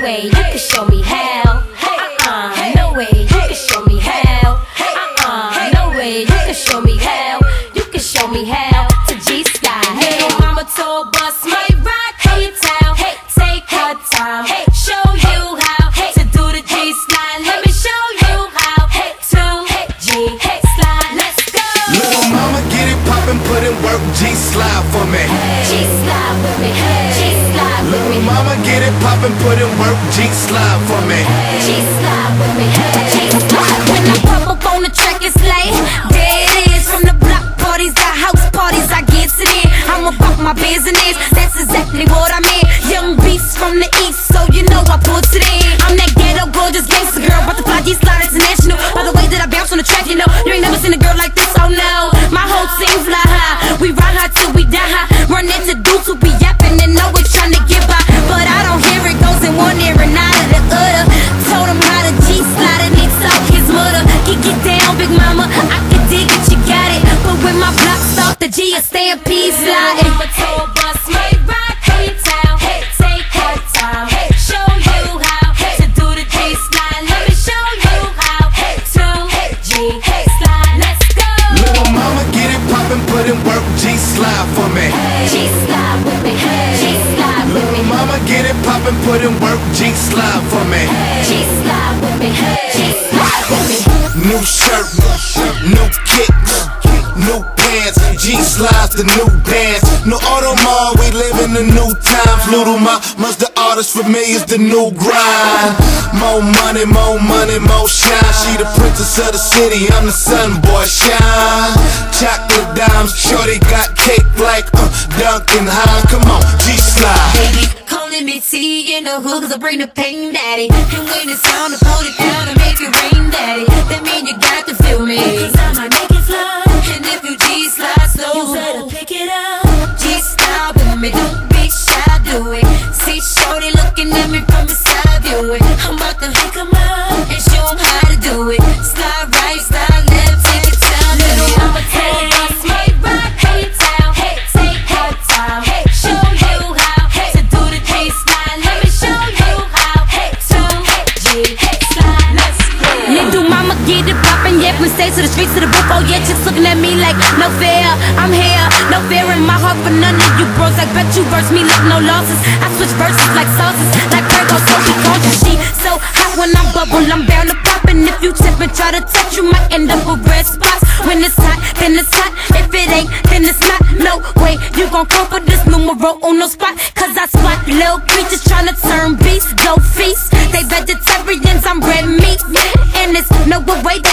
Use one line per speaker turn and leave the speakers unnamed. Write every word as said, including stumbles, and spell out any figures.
way you can show me how. Uh-uh, no way you can show me how. Uh-uh, no way you can show me how. You can show me how to G-Sky. Hey, mama told bus might rock her town. Hey, take her time. Hey, show you how to do the G-Slide. Let me show you how to G-Slide. Let's go.
Little mama get it poppin', put in work, G-Slide for me.
G-Slide with me. G-Slide with me.
Little mama get it poppin', put in work, G-Slide for me.
G-Slide with me. G-Slide. When I pop up on the track, it's like there it is. From the block parties, got house parties, I get it in. I'm about my business, that's exactly what I mean. Young beast from the east, so you know I put it in. I'm that ghetto gorgeous gangster girl, about to fly G-Slide international. By the way that I bounce on the track, you know you ain't never seen a girl like this. Oh no, my whole team fly high. We ride high till we die high. Run into dudes who be yapping and always trying to get by, but I don't hear it. Goes in one ear and out of the other. Told him how to G-Slide and he told his mother, get get down, big mama. I can dig it, you got it. But when my block's off, the G is stampede sliding. Mama told bus might rock her town. Hey, take her time. Hey, show you how to do the G-Slide. Let me show you how to G-Slide. Let's go.
Little mama get it poppin', put in work, G-Slide for me.
G-Slide with me. G-Slide with me.
Little mama get it poppin', put in work, G-Slide for me.
G-Slide with me. G-Slide with me.
New shirt, new kicks, new pants, G-Slide's the new dance. No Audemars, we live in the new times. Little mama's the artist, for me is the new grind. More money, more money, more shine. She the princess of the city, I'm the sun boy, shine. Chocolate dimes, shorty got cake like uh, Duncan Hines. Come on, G-Slide.
Baby, calling me T in the hood, cause I bring the pain, daddy. And when it's time to pull it down and make it rain, daddy, that mean you got to feel me, cause I might make it fly. And if you G-Slide slow, you better pick it up. G-Slide with me, don't be shy, do it. See shorty looking at me from the side view it. I'm about to pick 'em up and show 'em how to do it. Slide right, slide left, take your time. Little mama told us might rock her town. Hey, take her time. Hey, show you how to do the G-Slide. Let me show you how to G-Slide. Let's go. Little mama get it poppin', yeah, from stage to the streets to the booth. Oh yeah, just looking at me like no fear. I'm here, no fear in my heart for none of you bros. Like bet you verse me like no losses. I switch verses like sauces, like Virgo, so she conscious. She so hot when I bubble, I'm bound to pop. And if you tip and try to touch, you might end up with red spots. When it's hot, then it's hot. If it ain't, then it's not. No way, you gon' come for this numero uno spot. Cause I spot little creatures tryna turn beasts, go feast. They vegetarians, I'm red meat. And it's no way